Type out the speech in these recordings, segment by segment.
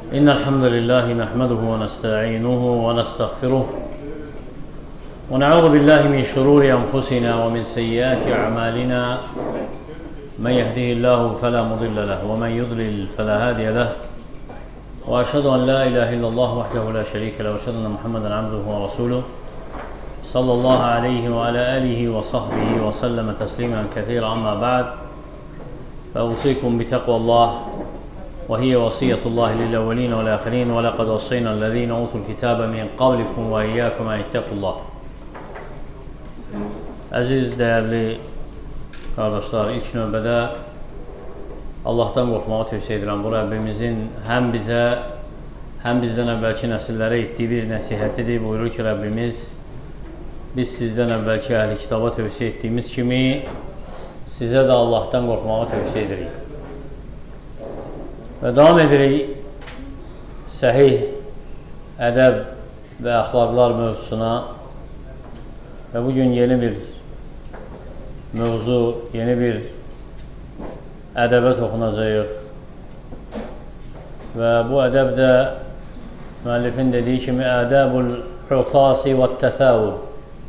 إن الحمد لله نحمده ونستعينه ونستغفره ونعوذ بالله من شرور أنفسنا ومن سيئات أعمالنا من يهده الله فلا مضل له ومن يضلل فلا هادي له وأشهد أن لا إله إلا الله وحده لا شريك له وأشهد أن محمدا عبده ورسوله صلى الله عليه وعلى آله وصحبه وسلم تسليما كثيرا. أما بعد فأوصيكم بتقوى الله وهي وصية الله للأولين والآخرين ولقد وصينا الذين أوتوا الكتاب من قبلكم وإياكم أن اتقوا الله. Əziz, dəyərli qardaşlar, ilk növbədə Allahdan qorxmağı tövsiyə edirəm. Bu Rəbbimizin həm bizə, həm bizdən əvvəlki nəsillərə etdiyi bir nəsihətidir. Buyurur ki, Rəbbimiz, biz sizdən əvvəlki əhli kitaba tövsiyə etdiyimiz kimi sizə də Allahdan qorxmağı tövsiyə edirik. Və davam edirik səhih ədəb və əxlaqlar mövzusuna və bugün yeni bir mövzu, yeni bir ədəbə toxunacağıq və bu ədəb də müəllifin dediyi kimi ədəbul hutasi və təthəvvül,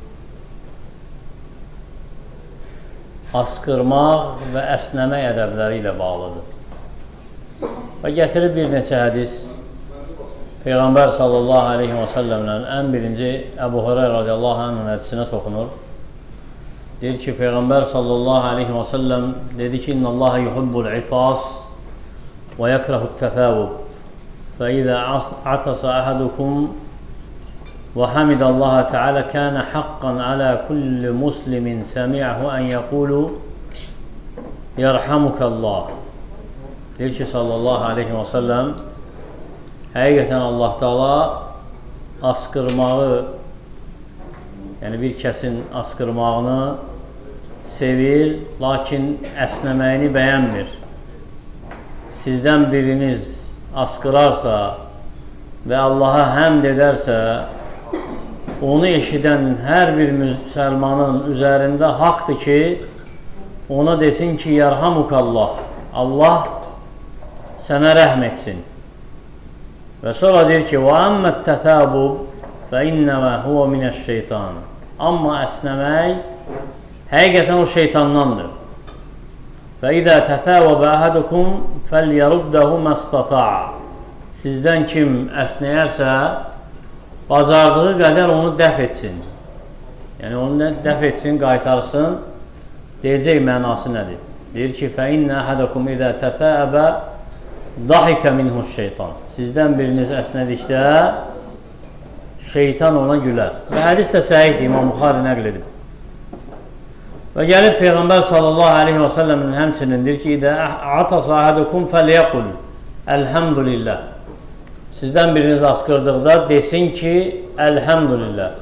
askırmaq və əsnəmək ədəbləri ilə bağlıdır. Və gətirib bir neçə hədis Peyğəmbər sallallahu aleyhi və səlləmlə ən birinci Əbu Hurayra radiyallahu anhın hədisinə toxunur. Deyir ki, Peyğəmbər sallallahu aleyhi və səlləm dedi ki, İnnəllaha yuhibbul itas və yəkrəhut təthəvvüb fə izə atasa əhadukum və hamidallaha teala kənə haqqan alə kulli muslimin səmi'əhu ən yəqulu yərhamukallah. Deyir ki, sallallahu aleyhi və səlləm, həqiqətən Allah Taala askırmağı, yəni bir kəsin askırmağını sevir, lakin əsnəməyini bəyənmir. Sizdən biriniz askırarsa və Allaha həmd edərsə, onu eşidən hər bir müsəlmanın üzərində haqdır ki, ona desin ki, Yərhamukallah, Allah sənə rəhm etsin. Və sonra deyir ki, وَأَمَّا التَّثَابُبْ فَإِنَّمَا هُوَ مِنَ الشَّيْطَانِ. Amma əsnəmək həqiqətən o şeytandandır. فَإِذَا تَثَاوَبَ أَحَدُكُمْ فَلْيَرُدَّهُ مَا اسْتَطَاعَ. Sizdən kim əsnəyərsə, bacardığı qədər onu dəf etsin. Yəni, onu dəf etsin, qaytarsın. Deyəcək mənası nədir? Deyir ki, فَإِنَّ أَحَدَكُمْ إِذَا تَثَابَ dahikə minhu şeytan. Sizdən biriniz əsnədikdə şeytan ona gülər. Və hədis də səhihdir, İmam Buxari nəql edib. Və gəlib Peyğəmbər sallallahu aleyhi və səlləmin həmçinin deyir ki, İdə atasa ahadukum fəliyəqul əlhəmdülillah. Sizdən biriniz askırdıqda desin ki, əlhəmdülillah.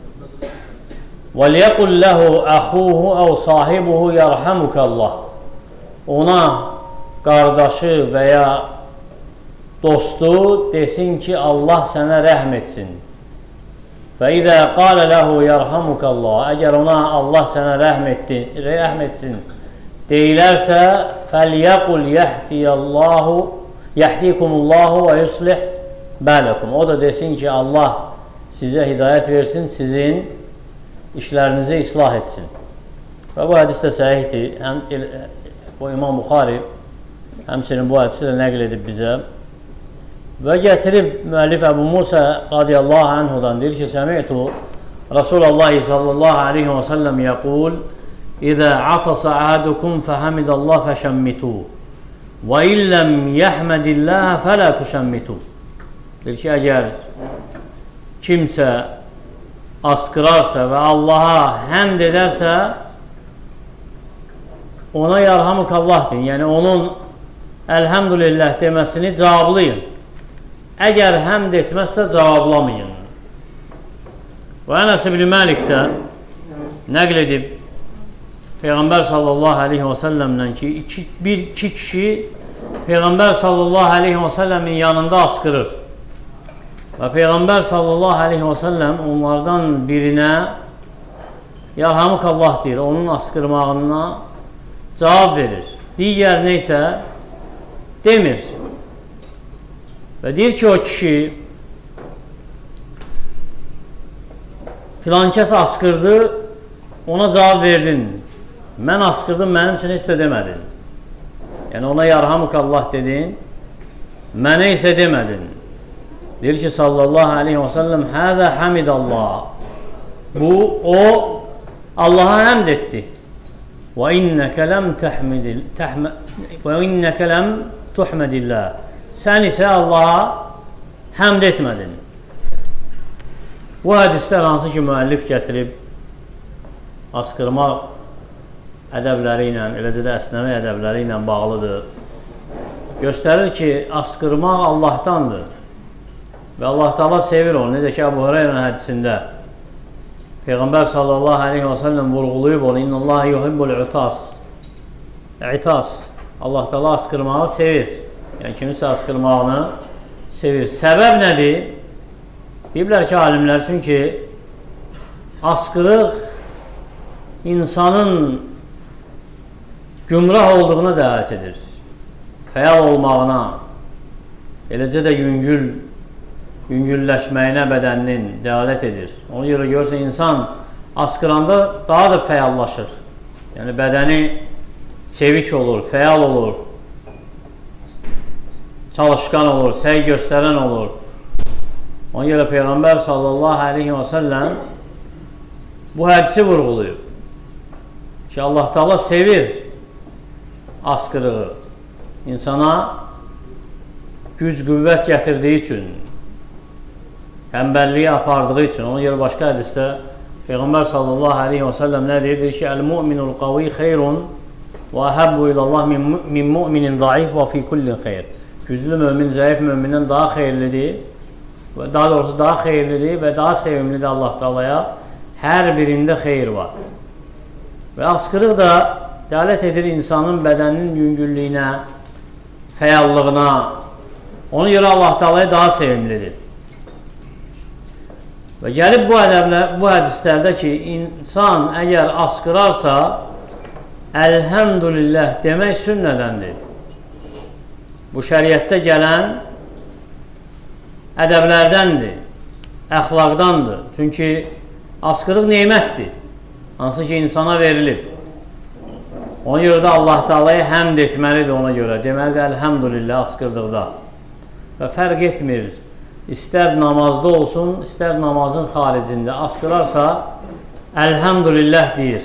Və liyəqul ləhu əxuhu əv sahibuhu yərhəmukallah. Ona qardaşı və ya dostu desin ki, Allah sənə rəhm etsin. Və idə qalə ləhu yərhamukallah. Əgər ona Allah sənə rəhm etsin deyilərsə, fəlyəqul yəhdikumullahu və yuslih bələkum. O da desin ki, Allah sizə hidayət versin, sizin işlərinizi islah etsin. Və bu hədis də səhihdir. Bu İmam Buxari həmçinin bu hədisi də nəql edib bizə. Və gətirib müəllif Əbu Musa radiyallahu anhudan deyir ki, Səmi'tu Rasulullah sallallahu aleyhi və səlləm yəqul İzə atasa əhadukum fəhəmidallah fəşəmmitu və illəm yəhmədilləh fələ tuşəmmitu. Deyir ki, əgər kimsə askırarsa və Allaha həmd edərsə, ona yarhamukallah deyin. Yəni, onun əlhəmdülillah deməsini cavablayın. Əgər həmd etməzsə, cavablamayın. Və Ənəs ibn Məlik də nəql edib Peyğəmbər sallallahu aleyhi və səlləmlə ki, iki kişi Peyğəmbər sallallahu aleyhi və səlləmin yanında askırır. Və Peyğəmbər sallallahu aleyhi və səlləm onlardan birinə yarhamukallah deyir, onun askırmağına cavab verir. Digər neysə demir. Və deyir ki, o kişi filan kəs asqırdı, ona cavab verdin. Mən asqırdım, mənim üçün heç də demədin. Yəni ona yarhamukallah dedin, mənə isə demədin. Deyir ki, sallallahu aleyhi və səlləm, həzə hamidallah. Bu, o Allaha həmd etdi. Və innəkə ləm tuhmədillah. Sən isə Allaha həmd etmədin. Bu hədislər hansı ki, müəllif gətirib asqırmaq ədəbləri ilə, eləcə də əsnəmə ədəbləri ilə bağlıdır. Göstərir ki, asqırmaq Allahdandır. Və Allah Teala sevir onu. Necə ki, Əbu Hüreyrənin hədisində Peyğəmbər sallallahu aleyhi və səlləm vurğulayıb onu. İnnəllaha yuhibbul itas. Allah Teala asqırmağı sevir. Yəni, kimisə asqırmağını sevir. Səbəb nədir? Deyiblər ki, alimlər, çünki asqırıq insanın gümrah olduğuna dəvət edir. Fəal olmağına, eləcə də yüngülləşməyinə bədəninin dəlalət edir. Ona görə görürsən, insan asqıranda daha da fəallaşır. Yəni, bədəni çevik olur, fəal olur, çalışqan olur, səy göstərən olur. Ona görə Peyğəmbər sallallahu aleyhi və səlləm bu hədisi vurğuluyub ki, Allah Teala sevir asqırığı. İnsana güc, qüvvət gətirdiyi üçün, təmbəlliyi apardığı üçün. Ona görə başqa hədisdə Peyğəmbər sallallahu aleyhi və səlləm nə deyir? Deyir ki, əl-mu'minul qavi xeyrun və əhəbbu ilallah min mu'minin daif və fi kullin xeyr. Güclü mömin, zəif mömindən daha xeyirlidir. Daha doğrusu daha xeyirlidir və daha sevimlidir Allah Teala'ya. Hər birində xeyir var. Və asqırıq da dəlalət edir insanın bədəninin yüngüllüyünə, fəallığına. Ona görə Allah Teala'ya daha sevimlidir. Və gəlib bu hədislərdə ki, insan əgər asqırarsa, əlhəmdülillah demək sünnədəndir. Bu şəriətdə gələn ədəblərdəndir, əxlaqdandır. Çünki asqırıq neymətdir, hansı ki, insana verilib. Ona görə də Allah Teala'ya həmd etməlidir ona görə. Deməlidir, əlhəmdülillah asqırdıqda. Və fərq etmir, istər namazda olsun, istər namazın xaricində asqırarsa, əlhəmdülillah deyir.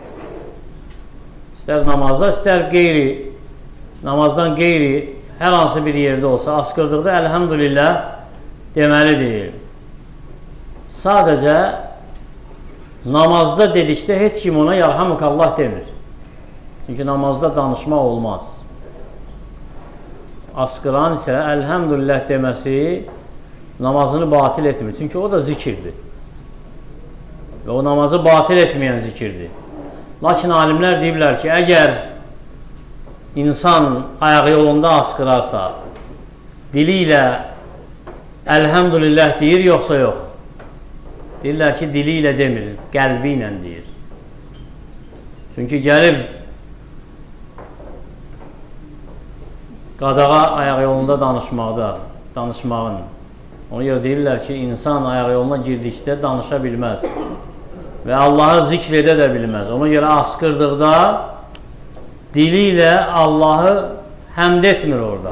İstər namazda, istər qeyri, namazdan qeyri, hər hansı bir yerdə olsa, asqırdıqda əlhəmdülillah deməlidir. Sadəcə namazda dedikdə heç kim ona yarhamukallah demir. Çünki namazda danışmaq olmaz. Asqıran isə əlhəmdülillah deməsi namazını batil etmir. Çünki o da zikirdir. Və o namazı batil etməyən zikirdir. Lakin alimlər deyiblər ki, əgər insan ayağı yolunda asqırarsa, dili ilə əlhəmdülillah deyir, yoxsa yox? Deyirlər ki, dili ilə demir, qəlbi ilə deyir. Çünki gəlib qadağa ayaq yolunda danışmağın. Ona görə deyirlər ki, insan ayaq yoluna girdikdə danışa bilməz və Allahı zikr edə də bilməz. Ona görə asqırdıqda dili ilə Allahı həmd etmir orada.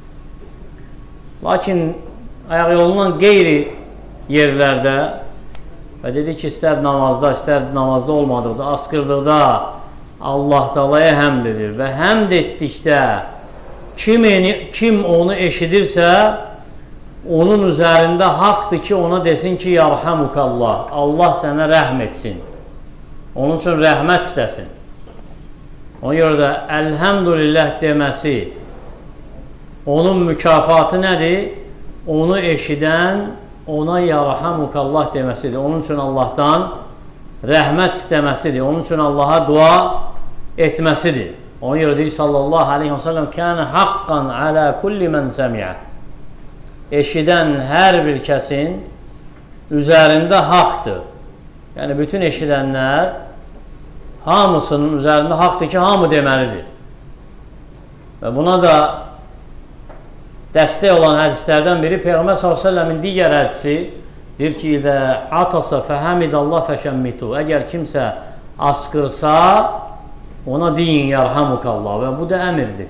Lakin ayaq yolundan qeyri yerlərdə və dedi ki, istər namazda olmadıqda, asqırdıqda Allah Teala'ya həmd edir və həmd etdikdə kim onu eşidirsə, onun üzərində haqdır ki, ona desin ki, yarhamukallah, Allah sənə rəhm etsin. Onun üçün rəhmət istəsin. Ona görə də əlhəmdülillah deməsi, onun mükafatı nədir? Onu eşidən, ona yarhamukallah deməsidir. Onun üçün Allahdan rəhmət istəməsidir. Onun üçün Allaha dua etməsidir. Ona görə deyir sallallahu aleyhi və səlləm kənə haqqan alə kulli mən səmiyə. Eşidən hər bir kəsin üzərində haqdır. Yəni, bütün eşidənlər hamısının üzərində haqdır ki, hamı deməlidir. Və buna da dəstək olan hədislərdən biri Peyğəmbər s.ə.v-in digər hədisi deyir ki, İdə atasa fəhəmidallah fəşəmmitu. Əgər kimsə asqırsa, ona deyin yarhamukallah və bu da əmirdir.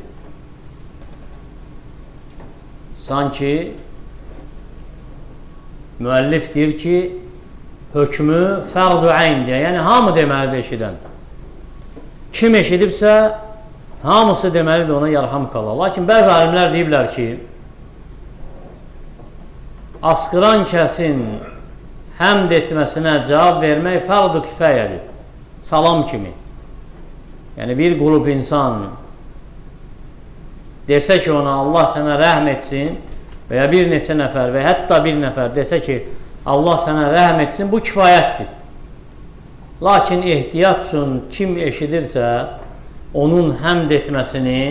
Sanki müəllif deyir ki, hökmü fərdu əyndir. Yəni, hamı deməlidir eşidən. Kim eşidibsə, hamısı deməlidir ona yarhamukallah. Lakin bəzi alimlər deyiblər ki, asqıran kəsin həmd etməsinə cavab vermək fərdu kifayədir. Salam kimi. Yəni, bir qrup insan desə ki, ona Allah sənə rəhm etsin və ya bir neçə nəfər və hətta bir nəfər desə ki, Allah sənə rəhm etsin, bu kifayətdir. Lakin ehtiyat üçün kim eşidirsə, onun həmd etməsini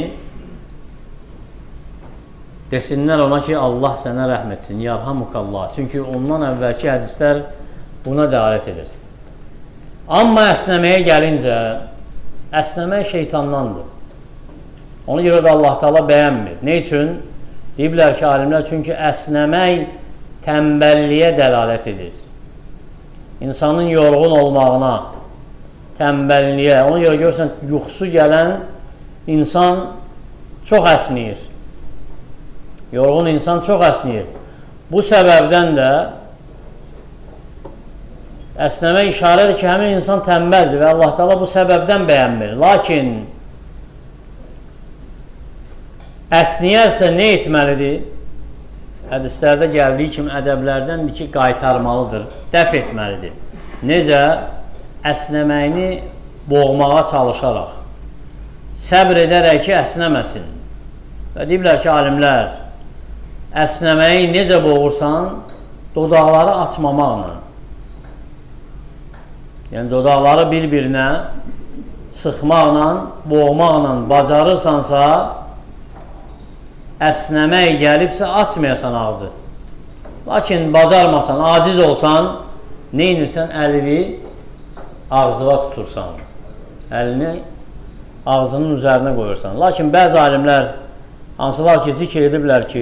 desinlər ona ki, Allah sənə rəhm etsin, yarhamukallah. Çünki ondan əvvəlki hədislər buna dəalət edir. Amma əsnəməyə gəlincə, əsnəmək şeytandandır. Ona görə də Allah Teala bəyənmir. Ne üçün? Deyiblər ki, alimlər, çünki əsnəmək tənbəlliyə dəlalət edir. İnsanın yorğun olmağına, tənbəlliyə, ona görə görürsən, yuxusu gələn insan çox əsniyir. Yorğun insan çox əsniyir. Bu səbəbdən də əsnəmək işarədir ki, həmin insan tənbəldir və Allah Teala bu səbəbdən bəyənmir. Lakin əsniyərsə nə etməlidir? Hədislərdə gəldiyi kimi ədəblərdəndir ki, qaytarmalıdır, dəf etməlidir. Necə? Əsnəməyini boğmağa çalışaraq, səbr edərək ki, əsnəməsin. Və deyiblər ki, alimlər, əsnəməyi necə boğursan, dodaqları açmamaqla. Yəni, dodaqları bir-birinə sıxmaqla, boğmaqla bacarırsansa, əsnəmək gəlibsə, açmayasan ağzı. Lakin bacarmasan, aciz olsan, nə inirsən? Əlini ağzıva tutursan. Əlini ağzının üzərinə qoyursan. Lakin bəzi alimlər, hansılar ki, zikr ediblər ki,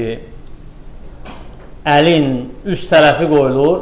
əlin üst tərəfi qoyulur,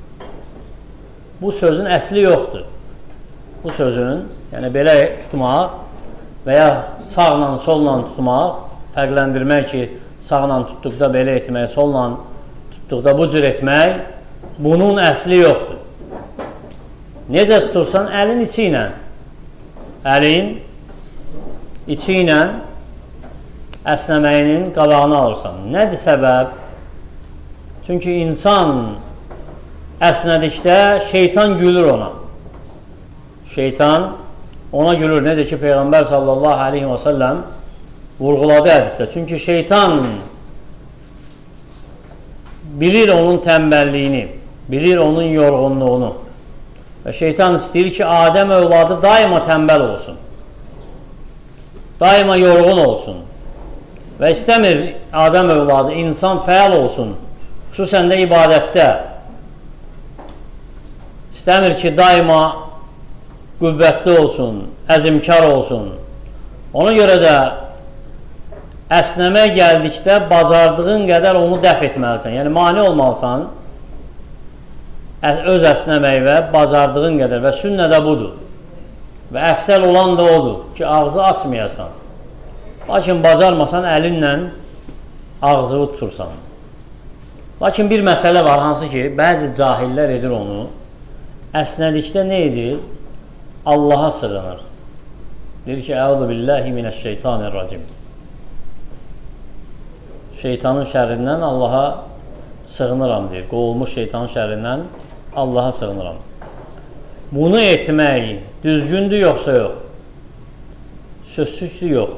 bu sözün əsli yoxdur. Bu sözün, yəni belə tutmaq və ya sağla, solla tutmaq, fərqləndirmək ki, sağla tutduqda belə etmək, solla tutduqda bu cür etmək, bunun əsli yoxdur. Necə tutursan? Əlin içi ilə. Əlin içi ilə əsnəməyinin qabağını alırsan. Nədir səbəb? Çünki insan əsnədikdə şeytan gülür ona. Şeytan ona gülür. Necə ki, Peyğəmbər sallallahu aleyhi və səlləm vurğuladı hədisdə. Çünki şeytan bilir onun tənbəlliyini, bilir onun yorğunluğunu. Və şeytan istəyir ki, Adəm övladı daima tənbəl olsun. Daima yorğun olsun. Və istəmir Adəm övladı, insan fəal olsun. Xüsusən də ibadətdə. İstəmir ki, daima qüvvətli olsun, əzimkar olsun. Ona görə də əsnəmək gəldikdə bacardığın qədər onu dəf etməlisən. Yəni, mane olmalısan öz əsnəməyvə bacardığın qədər və sünnədə budur. Və əfsəl olan da odur ki, ağzı açmayasan. Lakin bacarmasan, əlinlə ağzını tutursan. Lakin bir məsələ var, hansı ki, bəzi cahillər edir onu. Əsnədikdə nə edir? Allaha sığınır. Deyir ki, Əuzu billahi minəşşeytanirracim. Şeytanın şərrindən Allaha sığınıram, deyir. Qovulmuş şeytanın şərrindən Allaha sığınıram. Bunu etmək düzgündür, yoxsa yox? Sözsüzdür, yox.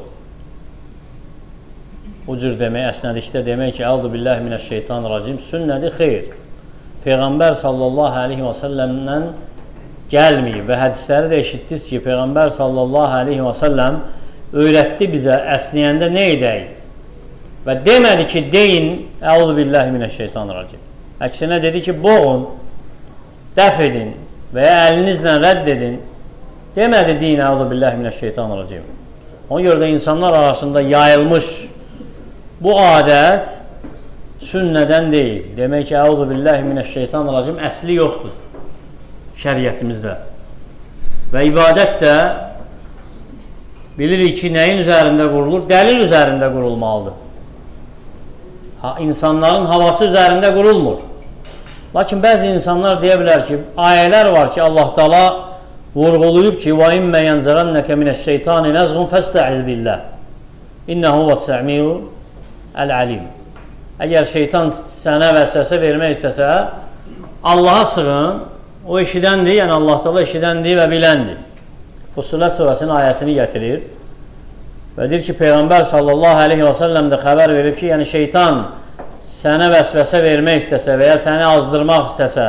Bu cür demək, əsnədikdə demək ki, Əuzu billahi minəşşeytanirracim sünnədir, xeyr. Peyğəmbər sallallahu aleyhi və səlləmdən gəlməyib və hədisləri də eşitdiniz ki, Peyğəmbər sallallahu aleyhi və səlləm öyrətdi bizə əsniyəndə nə edək? Və demədi ki, deyin, Əuzu billahi minəşşeytanirracim. Əksinə dedi ki, boğun, dəf edin və ya əlinizlə rədd edin. Demədi, deyin, Əuzu billahi minəşşeytanirracim. Ona görə də insanlar arasında yayılmış bu adət sünnədən deyil. Demək ki, əuzu billahi minəşşeytanirracim əsli yoxdur şəriətimizdə. Və ibadət də bilirik ki, nəyin üzərində qurulur? Dəlil üzərində qurulmalıdır. İnsanların havası üzərində qurulmur. Lakin bəzi insanlar deyə bilər ki, ayələr var ki, Allah Taala vurğulayıb ki, və immə yənzərənnəkə minəşşeytani nəzğun fəstə'iz billah. İnnəhu vəs-səmiu əl-alim. Əgər şeytan sənə vəsvəsə vermək istəsə, Allaha sığın, o eşidəndir, yəni Allah Taala eşidəndir və biləndir. Fussilat surəsinin ayəsini gətirir və deyir ki, Peyğəmbər sallallahu aleyhi və səlləm də xəbər verib ki, yəni şeytan sənə vəsvəsə vermək istəsə və ya səni azdırmaq istəsə,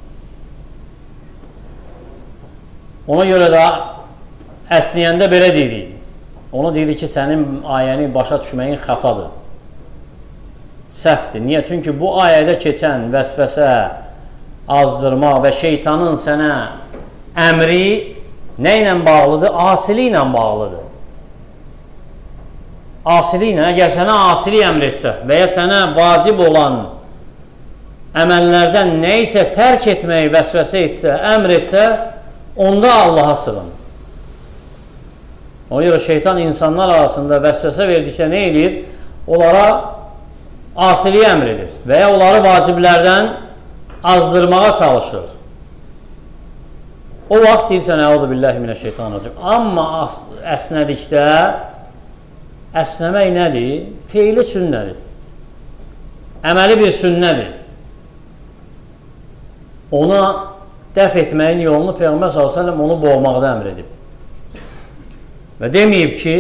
ona görə də əsniyəndə belə deyirik. Onu deyir ki, sənin ayəni başa düşməyin xətadır, səhvdir. Niyə? Çünki bu ayədə keçən vəsvəsə, azdırma və şeytanın sənə əmri nə ilə bağlıdır? Asili ilə bağlıdır. Asili ilə, əgər sənə asili əmr etsə və ya sənə vacib olan əməllərdən nə isə tərk etməyi vəsvəsə etsə, əmr etsə, onda Allaha sığın. Ona görə şeytan insanlar arasında vəsvəsə verdikdə nə edir? Onlara asili əmr edir və ya onları vaciblərdən azdırmağa çalışır. O vaxt deyirsən, əuzu billahi minəşşeytanirracim. Amma əsnədikdə, əsnəmək nədir? Feili sünnədir. Əməli bir sünnədir. Ona dəf etməyin yolunu Peyğəmbər s.ə.v onu boğmaqda əmr edib. Və deməyib ki,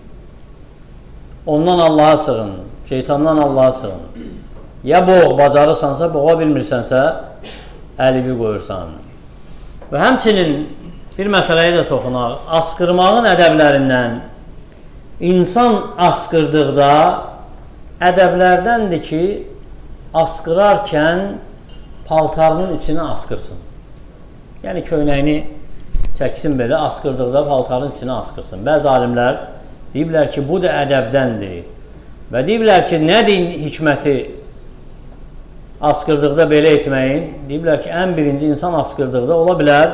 ondan Allaha sığın, şeytandan Allaha sığın. Ya boğ, bacarırsansa, boğa bilmirsənsə, əlivi qoyursan. Və həmçinin bir məsələyə də toxunaq. Asqırmağın ədəblərindən, insan asqırdıqda ədəblərdəndir ki, asqırarkən paltarının içine asqırsın. Yəni köynəyini çəksin belə, asqırdıqda paltarın içine asqırsın. Bəzi alimlər deyiblər ki, bu da ədəbdəndir. Və deyiblər ki, nədir hikməti asqırdıqda belə etməyin? Deyiblər ki, ən birinci insan asqırdıqda ola bilər,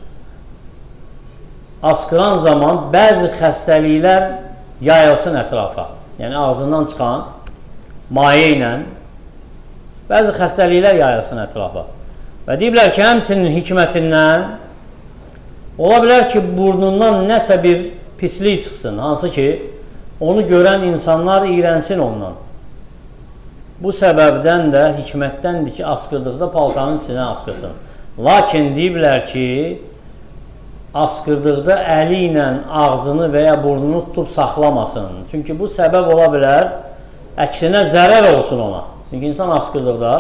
asqıran zaman bəzi xəstəliklər yayılsın ətrafa. Yəni ağzından çıxan maye ilə bəzi xəstəliklər yayılsın ətrafa. Və deyiblər ki, həmçinin hikmətindən ola bilər ki, burnundan nəsə bir pislik çıxsın, hansı ki, onu görən insanlar iyrənsin ondan. Bu səbəbdən də, hikmətdəndir ki, asqırdıqda paltanın içine asqırsın. Lakin deyiblər ki, asqırdıqda əli ilə ağzını və ya burnunu tutub saxlamasın. Çünki bu səbəb ola bilər, əksinə zərər olsun ona. Çünki insan asqırdıqda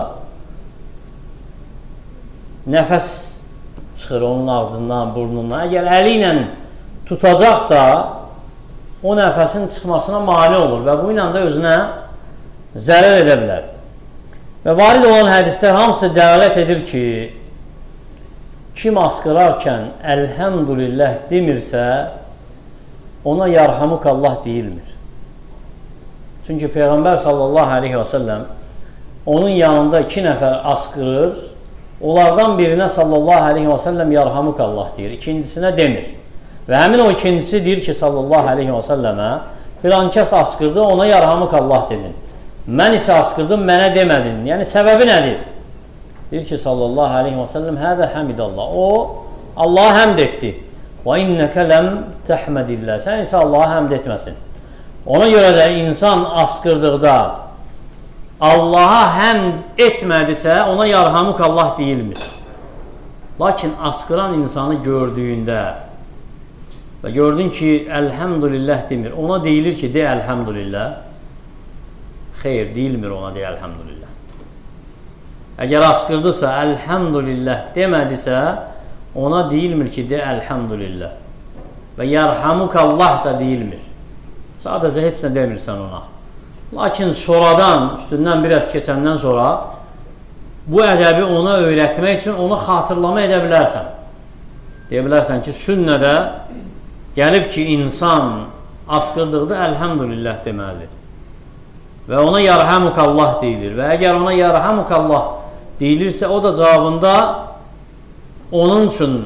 nəfəs çıxır onun ağzından, burnundan. Əgər əli ilə tutacaqsa, o nəfəsin çıxmasına mane olur və bu ilə də özünə zərər edə bilər. Və varid olan hədislər hamısı dəlalət edir ki, kim asqırarkən əlhəmdülillah demirsə, ona yarhamukallah deyilmir. Çünki Peyğəmbər sallallahu aleyhi və səlləm onun yanında 2 nəfər asqırır, onlardan birinə sallallahu aleyhi və səlləm yarhamukallah deyir, ikincisinə demir. Və həmin o ikincisi deyir ki, sallallahu aleyhi və səlləmə, filan kəs asqırdı, ona yarhamukallah dedin. Mən isə asqırdım, mənə demədin. Yəni, səbəbi nədir? Deyir ki, sallallahu aleyhi və səlləm, hədə həmidallah. O, Allaha həmd etdi. Və innəkə ləm təhmədillah. Sən isə Allaha həmd etməsin. Ona görə də insan asqırdıqda Allaha həmd etmədisə, ona yarhamukallah deyilmir. Lakin asqıran insanı gördüyündə və gördün ki, əlhəmdülillah demir, ona deyilir ki, de əlhəmdülillah. Xeyr, deyilmir ona de əlhəmdülillah. Əgər asqırdısa, əlhəmdülillah demədisə, ona deyilmir ki, de əlhəmdülillah. Və yarhamukallah da deyilmir. Sadəcə heç nə demirsən ona. Lakin sonradan, üstündən biraz keçəndən sonra bu ədəbi ona öyrətmək üçün ona xatırlama edə bilərsən. Deyə bilərsən ki, sünnədə gəlib ki, insan asqırdıqda əlhəmdülillah deməlidir. və ona yarhamukallah deyilir. Və əgər ona yarhamukallah deyilirsə, o da cavabında onun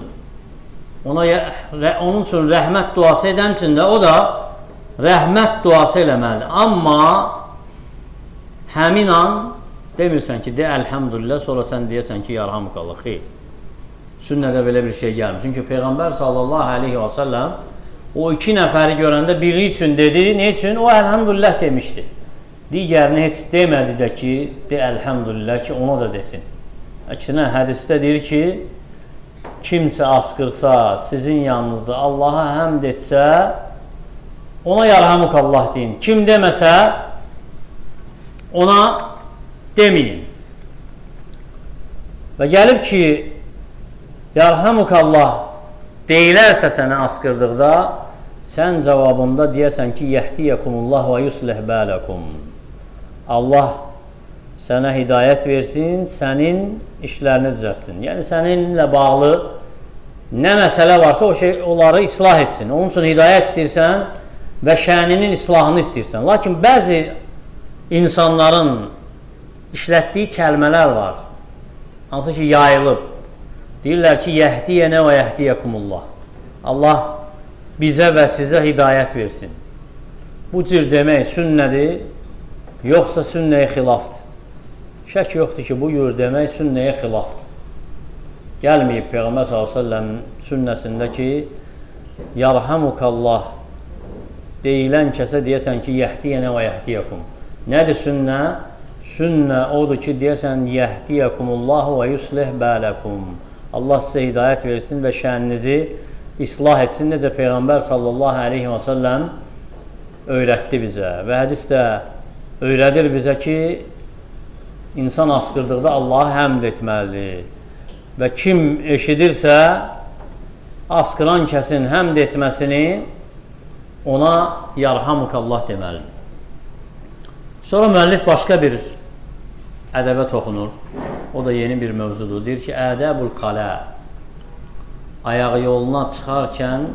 üçün rəhmət duası edən üçün də o da rəhmət duası eləməlidir. Amma həmin an demirsən ki, de əlhəmdülillah, sonra sən deyəsən ki, yarhamukallah. Xeyr. Sünnədə belə bir şey gəlmir. Çünki Peyğəmbər sallallahu aleyhi və səlləm o iki nəfəri görəndə biri üçün dedi. Ne üçün? O əlhəmdülillah demişdi. Digərini heç demədi də ki, de əlhəmdülillah ki, ona da desin. Əksinə, hədisdə deyir ki, kimsə asqırsa sizin yanınızda Allaha həmd etsə, ona yarhamukallah deyin. Kim deməsə, ona deməyin. Və gəlib ki, yarhamukallah deyilərsə sənə asqırdıqda, sən cavabında deyəsən ki, yəhdiyyəkumullah və yuslih bələkum. Allah sənə hidayət versin, sənin işlərini düzətsin. Yəni, səninlə bağlı nə məsələ varsa, onları islah etsin. Onun üçün hidayət istəyirsən və şəninin islahını istəyirsən. Lakin bəzi insanların işlətdiyi kəlmələr var, hansı ki, yayılıb. Deyirlər ki, yəhdiyənə və yəhdiyəkumullah. Allah bizə və sizə hidayət versin. Bu cür demək sünnədir, yoxsa sünnəyə xilafdır. Şək yoxdur ki, bu cür demək sünnəyə xilafdır. Gəlməyib Peyğəmbər s.ə.v sünnəsində ki, yarhamukallah deyilən kəsə deyəsən ki, yəhdiyənə və yəhdiyəkum. Nədir sünnə? Sünnə odur ki, deyəsən, yəhdiyəkumullahu və yuslih bələkum. Allah sizə hidayət versin və şəninizi islah etsin. Necə Peyğəmbər sallallahu aleyhi və səlləm öyrətdi bizə. Və hədis də öyrədir bizə ki, insan asqırdıqda Allahı həmd etməlidir. Və kim eşidirsə, asqıran kəsin həmd etməsini ona yarhamukallah deməlidir. Sonra müəllif başqa bir ədəbə toxunur. O da yeni bir mövzudur. Deyir ki, ədəbul qalə, ayağı yoluna çıxarkən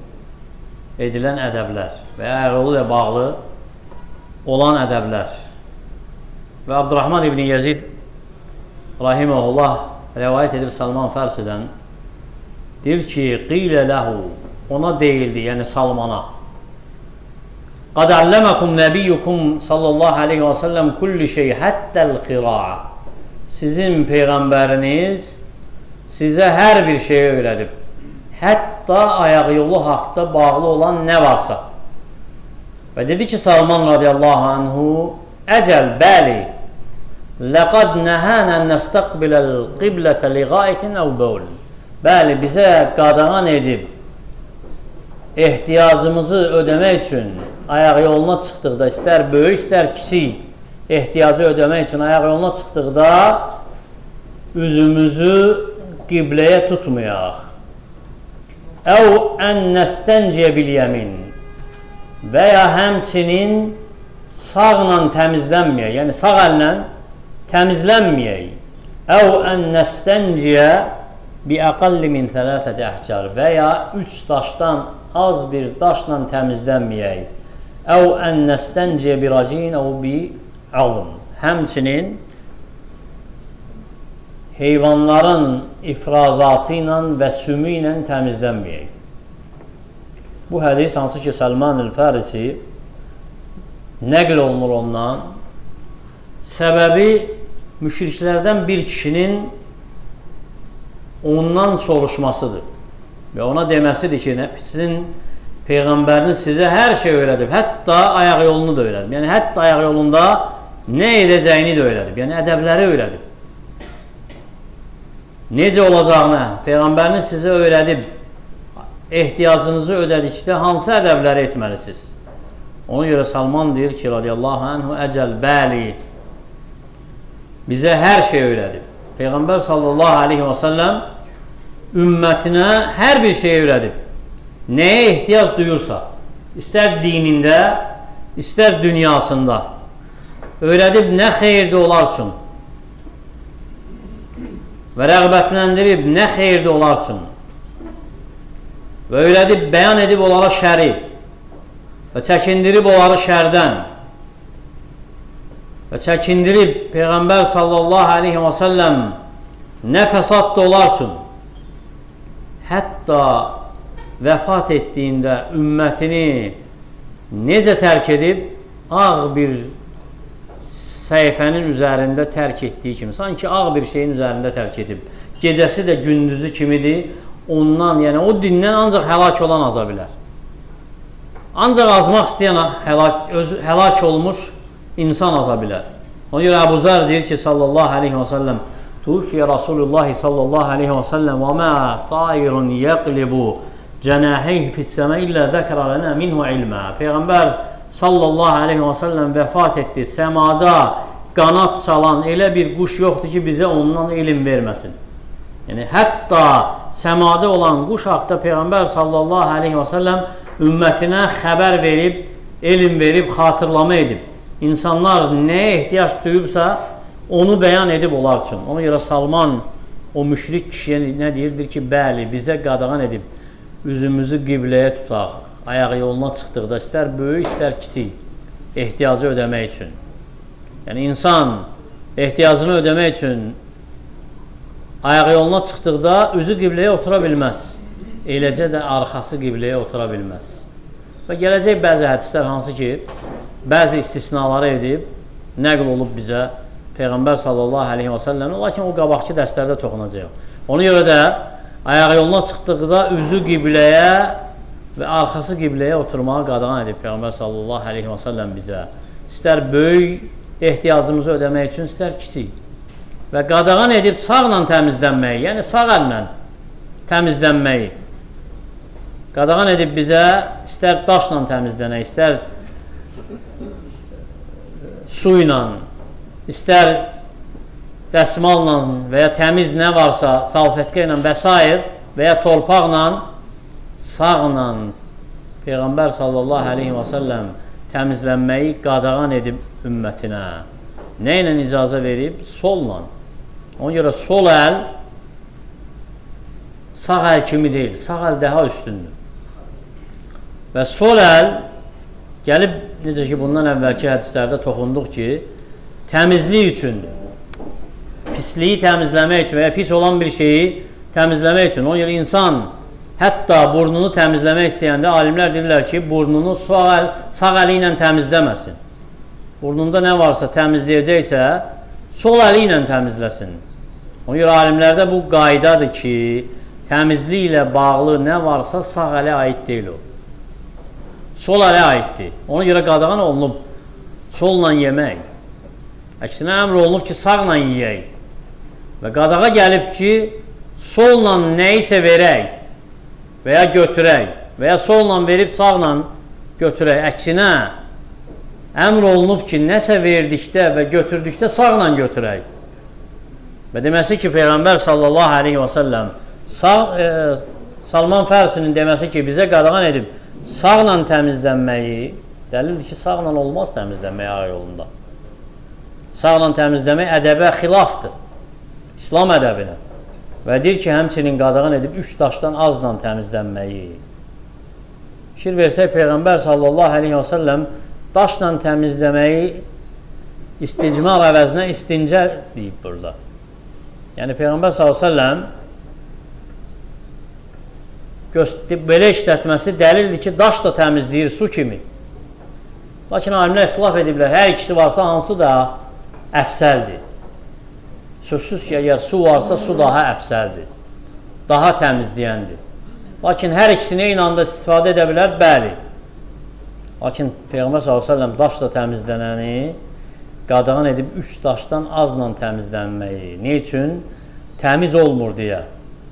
edilən ədəblər və ya ayağı yolu ilə bağlı olan ədəblər. Və Abdurrahman ibn Yazid rahiməhullah rəvayət edir Salman Fərsidən. Deyir ki, qilə ləhu, ona deyildi, yəni Salmana. Qad əlləməkum nəbiyyukum sallallahu aleyhi və səlləm kulli şey həttəl xira'a. Sizin Peyğəmbəriniz sizə hər bir şey öyrədib. Hətta ayaq yolu haqda bağlı olan nə varsa. Və dedi ki, Salman radiyallahu anhu, əcəl, bəli, ləqad nəhənən nəstəqbiləl qiblətə liqaitin əv bəul. Bəli, bizə qadağan edib ehtiyacımızı ödəmək üçün ayaq yoluna çıxdıqda, istər böyük, istər kiçik ehtiyacı ödəmək üçün ayaq yoluna çıxdıqda üzümüzü qibləyə tutmayaq. Əv ən nəstənciyə bil yəmin və ya həmçinin sağla təmizlənməyək, yəni sağ əllə təmizlənməyək. Əv ən nəstənciyə bi əqalli min thələthəti əhcar və ya 3 daşdan az bir daşla təmizlənməyək. Əv ən nəstənciyə bi racin əv bi alım. Həmçinin heyvanların ifrazatı ilə və sümü ilə təmizlənməyək. Bu hədis hansı ki, Salman el-Fərisi nəql olunur ondan. Səbəbi müşriklərdən bir kişinin ondan soruşmasıdır. Və ona deməsidir ki, sizin Peyğəmbəriniz sizə hər şey öyrədib, hətta ayaq yolunu da öyrədib. Yəni, hətta ayaq yolunda nə edəcəyini də öyrədib. Yəni, ədəbləri öyrədib. Necə olacağını Peyğəmbəriniz sizə öyrədib, ehtiyacınızı ödədikdə hansı ədəbləri etməlisiniz? Ona görə Salman deyir ki, radiyallahu anhu, əcəl, bəli, bizə hər şey öyrədib. Peyğəmbər sallallahu aleyhi və səlləm ümmətinə hər bir şey öyrədib. Nəyə ehtiyac duyursa, istər dinində, istər dünyasında öyrədib nə xeyirdə olar üçün və rəğbətləndirib nə xeyirdə olar üçün və öyrədib, bəyan edib onlara şəri və çəkindirib onları şərdən və çəkindirib Peyğəmbər sallallahu aleyhi və səlləm nə fəsaddır onlar üçün, hətta vəfat etdiyində ümmətini necə tərk edib, ağ bir səhifənin üzərində tərk etdiyi kimi, sanki ağ bir şeyin üzərində tərk edib, gecəsi də gündüzü kimidir, ondan, yəni o dindən ancaq həlak olan aza bilər. Ancaq azmaq istəyən həlak olmuş insan aza bilər. Ona görə Əbu Zər deyir ki, sallallahu aleyhi və səlləm, Tufiyə Rasulullah sallallahu aleyhi və səlləm və mə tairun yəqlibu cənəheyh fissəmə illə zəkərə lənə minhu ilmə. Peyğəmbər sallallahu aleyhi və səlləm vəfat etdi. Səmada qanat çalan elə bir quş yoxdur ki, bizə ondan elm verməsin. Yəni, hətta səmada olan quş haqda Peyğəmbər sallallahu aleyhi və səlləm ümmətinə xəbər verib, elm verib, xatırlama edib. İnsanlar nəyə ehtiyac duyubsa, onu bəyan edib onlar üçün. Ona görə Salman o müşrik kişiyə nə deyirdir ki, bəli, bizə qadağan edib, üzümüzü qibləyə tutaq, ayağı yoluna çıxdıqda, istər böyük, istər kiçik, ehtiyacı ödəmək üçün. Yəni, insan ehtiyacını ödəmək üçün ayağı yoluna çıxdıqda üzü qibləyə otura bilməz. Eləcə də arxası qibləyə otura bilməz. Və gələcək bəzi hədislər hansı ki, bəzi istisnaları edib, nəql olub bizə Peyğəmbər sallallahu aleyhi və səlləm, lakin o qabaqçı dərslərdə toxunacaq. Ona görə də ayağı yoluna çıxdıqda üzü qibləyə və arxası qibləyə oturmağa qadağan edib Peyğəmbər sallallahu aleyhi və səlləm bizə. İstər böyük ehtiyacımızı ödəmək üçün, istər kiçik. Və qadağan edib sağla təmizlənməyi, yəni sağ əllə təmizlənməyi. Qadağan edib bizə istər daşla təmizlənək, istər su ilə, istər dəsmalla və ya təmiz nə varsa, salfetka ilə və s. və ya torpaqla, sağla Peyğəmbər sallallahu aleyhi və səlləm təmizlənməyi qadağan edib ümmətinə. Nə ilə icazə verib? Solla. Ona görə sol əl sağ əl kimi deyil, sağ əl daha üstündür. Və sol əl gəlib, necə ki, bundan əvvəlki hədislərdə toxunduq ki, təmizlik üçündür. Pisliyi təmizləmək üçün və ya pis olan bir şeyi təmizləmək üçün. Ona görə insan hətta burnunu təmizləmək istəyəndə alimlər deyirlər ki, burnunu sağ əli ilə təmizləməsin. Burnunda nə varsa təmizləyəcəksə, sol əli ilə təmizləsin. Ona görə alimlərdə bu qaydadır ki, təmizlik ilə bağlı nə varsa sağ ələ aid deyil o. Sol ələ aiddir. Ona görə qadağan olunub solla yemək. Əksinə əmr olunub ki, sağla yeyək. Və qadağa gəlib ki, solla nəyisə verək və ya götürək və ya solla verib sağla götürək. Əksinə əmr olunub ki, nəsə verdikdə və götürdükdə sağla götürək. Və deməsi ki, Peyğəmbər sallallahu aleyhi və səlləm Salman Fərsinin deməsi ki, bizə qadağan edib sağla təmizlənməyi, dəlildir ki, sağla olmaz təmizlənmək ağ yolunda. Sağla təmizləmək ədəbə xilafdır, İslam ədəbinə. Və deyir ki, həmçinin qadağan edib 3 daşdan azla təmizlənməyi. Fikir versək, Peyğəmbər sallallahu aleyhi və səlləm daşla təmizləməyi isticmar əvəzinə istincə deyib burada. Yəni, Peyğəmbər sallallahu aleyhi və səlləm belə işlətməsi dəlildir ki, daş da təmizləyir su kimi. Lakin alimlər ixtilaf ediblər, hər ikisi varsa hansı da əfsəldir. Sözsüz ki, əgər su varsa su daha əfsəldir, daha təmizləyəndir. Lakin hər ikisini eyni anda istifadə edə bilər, bəli. Lakin Peyğəmbər s.ə.v daşla təmizlənəni qadağan edib 3 daşdan azla təmizlənməyi. Ne üçün? Təmiz olmur deyə.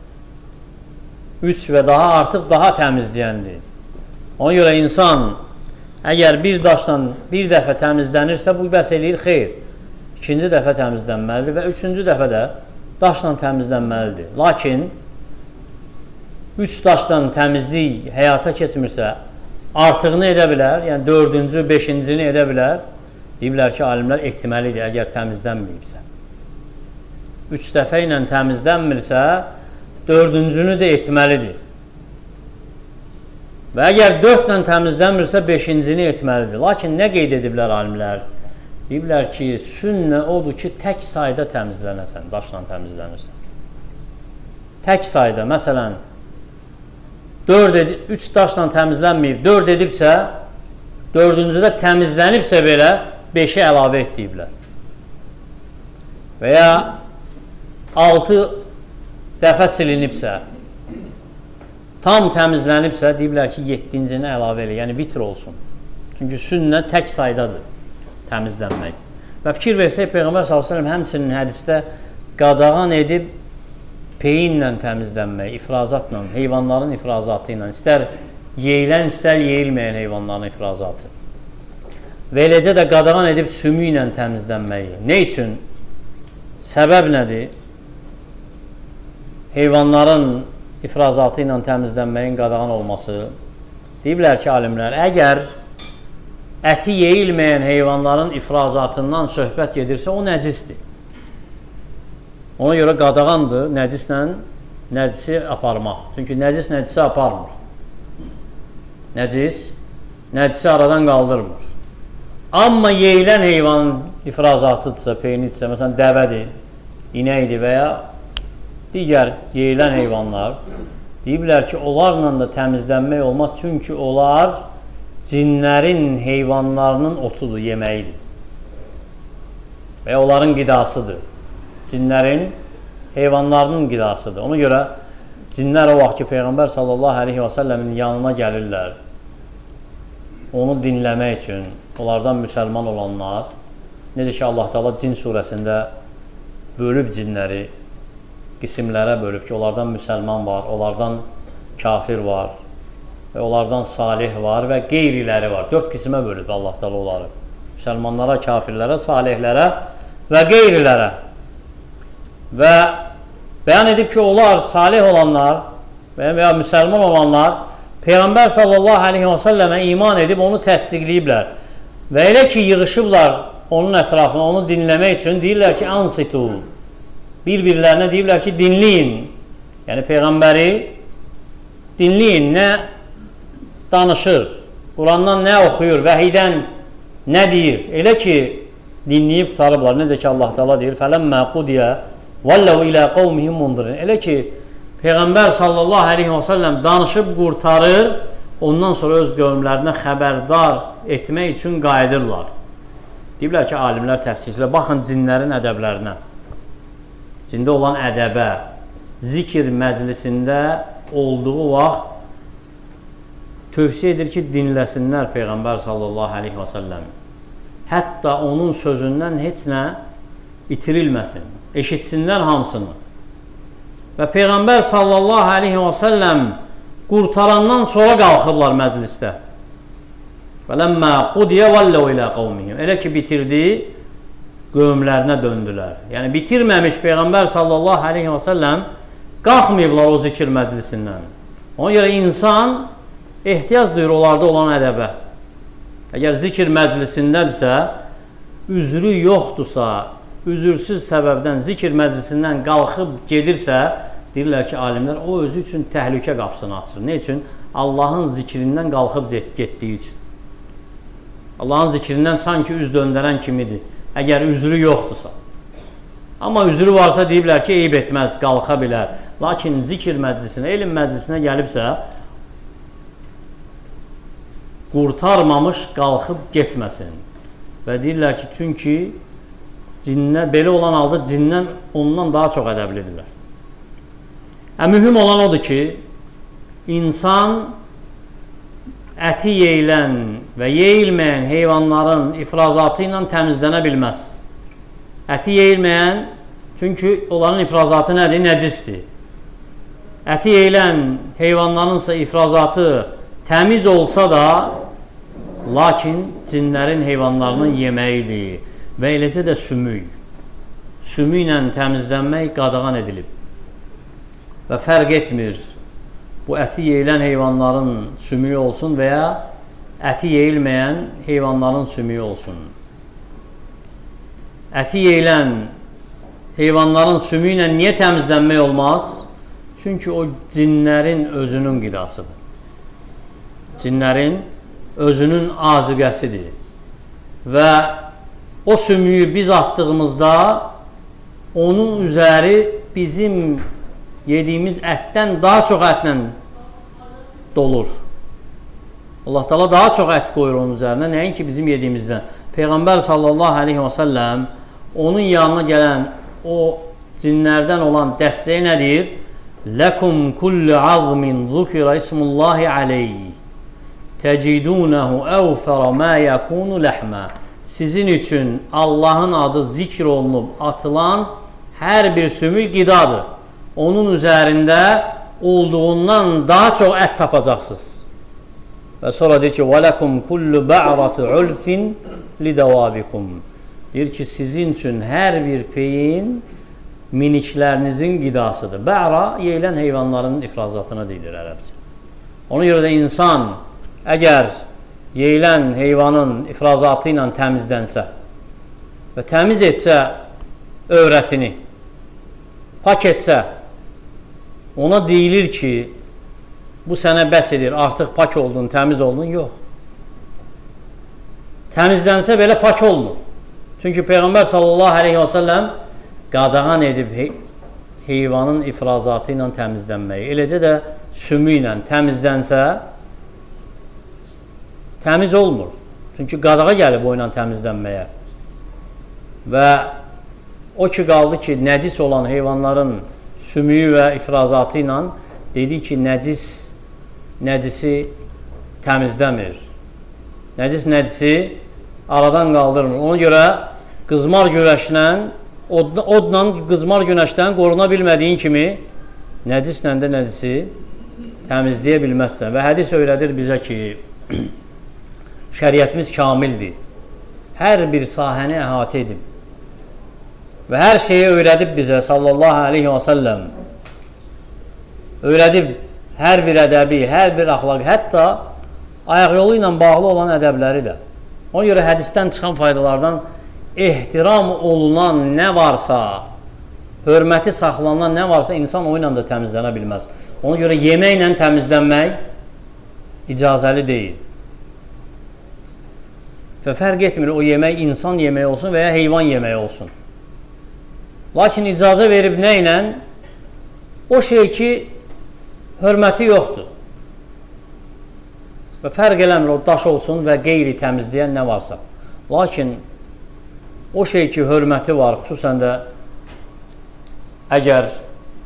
3 və daha artıq daha təmizləyəndir. Ona görə insan əgər bir daşla bir dəfə təmizlənirsə, bu bəs eləyir, xeyr. 2-ci dəfə təmizlənməlidir və 3-cü dəfə də daşla təmizlənməlidir. Lakin 3 daşla təmizlik həyata keçmirsə, artığını edə bilər, yəni 4-cü, 5-cini edə bilər. Deyiblər ki, alimlər ehtiməlidir, əgər təmizlənməyibsə. 3 dəfə ilə təmizlənmirsə, 4-cünü də etməlidir. Və əgər 4 ilə təmizlənmirsə, 5-cini etməlidir. Lakin nə qeyd ediblər alimlər? Deyiblər ki, sünnə odur ki, tək sayda təmizlənəsən, daşla təmizlənirsən. Tək sayda, məsələn, 3 daşla təmizlənməyib, 4 edibsə, 4-cüdə təmizlənibsə belə 5-i əlavə et deyiblər. Və ya 6 dəfə silinibsə, tam təmizlənibsə, deyiblər ki, 7-cini əlavə elə, yəni vitr olsun. Çünki sünnə tək saydadır təmizlənmək. Və fikir versək, Peyğəmbər s.ə.v həmçinin hədisdə qadağan edib peyinlə təmizlənmək, ifrazatla, heyvanların ifrazatı ilə, istər yeyilən, istər yeyilməyən heyvanların ifrazatı. Və eləcə də qadağan edib sümü ilə təmizlənməyi. Nə üçün? Səbəb nədir? Heyvanların ifrazatı ilə təmizlənməyin qadağan olması. Deyiblər ki, alimlər, əgər əti yeyilməyən heyvanların ifrazatından söhbət gedirsə, o nəcisdir. Ona görə qadağandır nəcisi aparmaq. Çünki nəcisi aparmır. Nəcisi aradan qaldırmır. Amma yeyilən heyvanın ifrazatıdırsa, peynidirsə, məsələn, dəvədir, inəkdir və ya digər yeyilən heyvanlar, deyiblər ki, onlarla da təmizlənmək olmaz. Çünki onlar cinlərin heyvanlarının otudur, yeməyidir. Və onların qidasıdır. Cinlərin heyvanlarının qidasıdır. Ona görə cinlər o vaxt ki, Peyğəmbər s.ə.v-in yanına gəlirlər, onu dinləmək üçün, onlardan müsəlman olanlar, necə ki, Allah Teala Cin surəsində bölüb cinləri, qismlərə bölüb ki, onlardan müsəlman var, onlardan kafir var və onlardan salih var və qeyriləri var. 4 qismə bölüb Allah Teala onları. Müsəlmanlara, kafirlərə, salihlərə və qeyrilərə. Və bəyan edib ki, onlar salih olanlar və ya müsəlman olanlar Peyğəmbər s.ə.və iman edib onu təsdiqləyiblər. Və elə ki, yığışıblar onun ətrafına, onu dinləmək üçün deyirlər ki, ansitu. Bir-birlərinə deyirlər ki, dinləyin. Yəni, Peyğəmbəri dinləyin, nə danışır, Qurandan nə oxuyur, vəhiydən nə deyir. Elə ki, dinləyib qutarıblar. Necə ki, Allah Teala deyir, fələmmə qudiyə vəlləv ilə qavmihim mundirin. Elə ki, Peyğəmbər s.ə.v danışıb qurtarır, ondan sonra öz qövmlərinə xəbərdar etmək üçün qayıdırlar. Deyiblər ki, alimlər təfsirlə, baxın cinlərin ədəblərinə. Cində olan ədəbə, zikr məclisində olduğu vaxt tövsiyə edir ki, dinləsinlər Peyğəmbər s.ə.v. Hətta onun sözündən heç nə itirilməsin, eşitsinlər hamısını. Və Peyğəmbər s.ə.v qurtarandan sonra qalxıblar məclisdə. Vələmmə qudiyə vəlləv ilə qavmihim. Elə ki, bitirdi, qövmlərinə döndülər. Yəni, bitirməmiş Peyğəmbər s.ə.v qalxmayıblar o zikir məclisindən. Ona görə insan ehtiyac duyur onlarda olan ədəbə. Əgər zikir məclisindədirsə, üzrü yoxdursa, üzürsüz səbəbdən zikir məclisindən qalxıb gedirsə, deyirlər ki, alimlər o özü üçün təhlükə qapısını açır. Ne üçün? Allahın zikrindən qalxıb getdiyi üçün. Allahın zikrindən sanki üz döndərən kimidir, əgər üzrü yoxdursa. Amma üzrü varsa deyiblər ki, eyib etməz, qalxa bilər. Lakin zikir məclisinə, elm məclisinə gəlibsə, qurtarmamış qalxıb getməsin. Və deyirlər ki, çünki belə olan halda cindən ondan daha çox ədəblidirlər. Mühüm olan odur ki, insan əti yeyilən və yeyilməyən heyvanların ifrazatı ilə təmizlənə bilməz. Əti yeyilməyən, çünki onların ifrazatı nədir? Nəcisdir. Əti yeyilən heyvanlarınsa ifrazatı təmiz olsa da, lakin cinlərin heyvanlarının yeməyidir və eləcə də sümük. Sümük ilə təmizlənmək qadağan edilib. Və fərq etmir, bu əti yeyilən heyvanların sümüyü olsun və ya əti yeyilməyən heyvanların sümüyü olsun. Əti yeyilən heyvanların sümüyü ilə niyə təmizlənmək olmaz? Çünki o cinlərin özünün qidasıdır. Cinlərin özünün aziqəsidir. Və o sümüyü biz atdığımızda onun üzəri bizim yediyimiz ətdən daha çox ətlə dolur. Allah Teala daha çox ət qoyur onun üzərinə, nəinki bizim yediyimizdən. Peyğəmbər sallallahu aleyhi və səlləm onun yanına gələn o cinlərdən olan dəstəyə nə deyir? Ləkum kullu azmin zukira ismullahi aleyhi təcidunahu əvfərə mə yəkunu ləhmə. Sizin üçün Allahın adı zikr olunub atılan hər bir sümük qidadır. Onun üzərində olduğundan daha çox ət tapacaqsınız. Və sonra deyir ki, وَلَكُمْ كُلُّ بَعْرَةُ عُلْفٍ لِدَوَابِكُمْ. Deyir ki, sizin üçün hər bir peyin miniklərinizin qidasıdır. Bə'ra, yeyilən heyvanların ifrazatına deyilir ərəbcə. Ona görə də insan əgər yeyilən heyvanın ifrazatı ilə təmizlənsə və təmiz etsə övrətini, pak etsə, ona deyilir ki, bu sənə bəs edir, artıq pak oldun, təmiz oldun, yox. Təmizlənsə belə pak olmur. Çünki Peyğəmbər sallallahu aleyhi və səlləm qadağan edib heyvanın ifrazatı ilə təmizlənməyi. Eləcə də sümü ilə təmizlənsə təmiz olmur. Çünki qadağa gəlib o ilə təmizlənməyə. Və o ki qaldı ki, nəcis olan heyvanların sümüyü və ifrazatı ilə dedi ki, nəcisi təmizləmir. Nəcisi aradan qaldırmır. Ona görə qızmar günəşlə, odla qızmar günəşdən qoruna bilmədiyin kimi nəcislə də nəcisi təmizləyə bilməzsən. Və hədis öyrədir bizə ki, şəriətimiz kamildir. Hər bir sahəni əhatə edib. Və hər şeyi öyrədib bizə sallallahu aleyhi və səlləm. Öyrədib hər bir ədəbi, hər bir əxlaqı, hətta ayaq yolu ilə bağlı olan ədəbləri də. Ona görə hədisdən çıxan faydalardan ehtiram olunan nə varsa, hörməti saxlanan nə varsa insan o ilə də təmizlənə bilməz. Ona görə yeməklə təmizlənmək icazəli deyil. Və fərq etmir o yemək insan yeməyi olsun və ya heyvan yeməyi olsun. Lakin icazə verib nə ilə? O şey ki, hörməti yoxdur. Və fərq eləmir, o daş olsun və qeyri təmizləyən nə varsa. Lakin o şey ki, hörməti var, xüsusən də əgər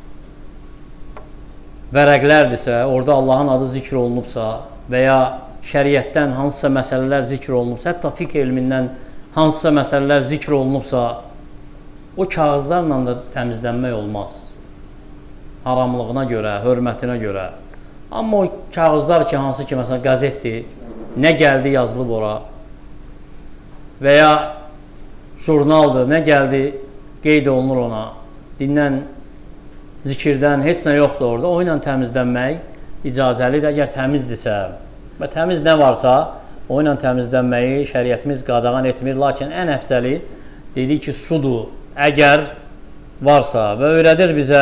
vərəqlərdirsə, orada Allahın adı zikr olunubsa və ya şəriətdən hansısa məsələlər zikr olunubsa, hətta fiqh elmindən hansısa məsələlər zikr olunubsa, o kağızlarla da təmizlənmək olmaz. Haramlığına görə, hörmətinə görə. Amma o kağızlar ki, hansı ki, məsələn, qəzetdir, nə gəldi yazılıb ora və ya jurnaldır, nə gəldi qeyd olunur ona, dindən, zikirdən, heç nə yoxdur orada, o ilə təmizlənmək icazəlidir, əgər təmizdirsə və təmiz nə varsa, o ilə təmizlənməyi şəriətimiz qadağan etmir, lakin ən əfsəli dedik ki, sudur, əgər varsa və öyrədir bizə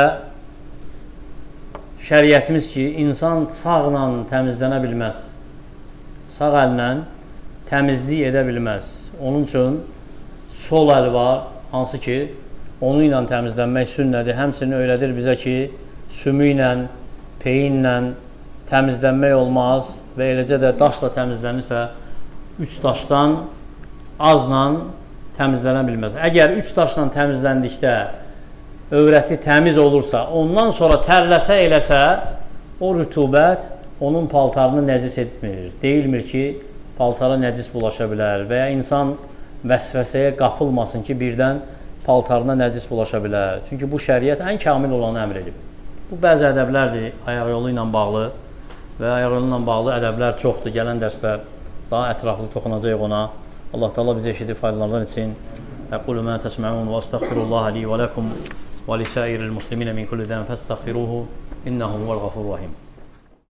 şəriətimiz ki, insan sağla təmizlənə bilməz, sağ əllə təmizlik edə bilməz. Onun üçün sol əl var, hansı ki, onu ilə təmizlənmək sünnədir. Həmçinin öyrədir bizə ki, sümü ilə, peyinlə təmizlənmək olmaz və eləcə də daşla təmizlənirsə, 3 daşdan azla təmizlənə bilməz. Əgər 3 daşla təmizləndikdə övrəti təmiz olursa, ondan sonra tərləsə eləsə, o rütubət onun paltarını nəcis etmir. Deyilmir ki, paltara nəcis bulaşa bilər və ya insan vəsvəsəyə qapılmasın ki, birdən paltarına nəcis bulaşa bilər. Çünki bu şəriət ən kamil olanı əmr edib. Bu bəzi ədəblərdir ayaq yolu ilə bağlı və ayaq yolu ilə bağlı ədəblər çoxdur. Gələn dərsdə daha ətraflı toxunacaq ona. Allah Teala bizə eşidib faydalardan etsin. Əqulu mə təsməun və əstəğfirullaha li və ləkum və lisəiril musliminə min kulli dən fəstəğfiruhu innəhu huvəl-ğafurur rahim.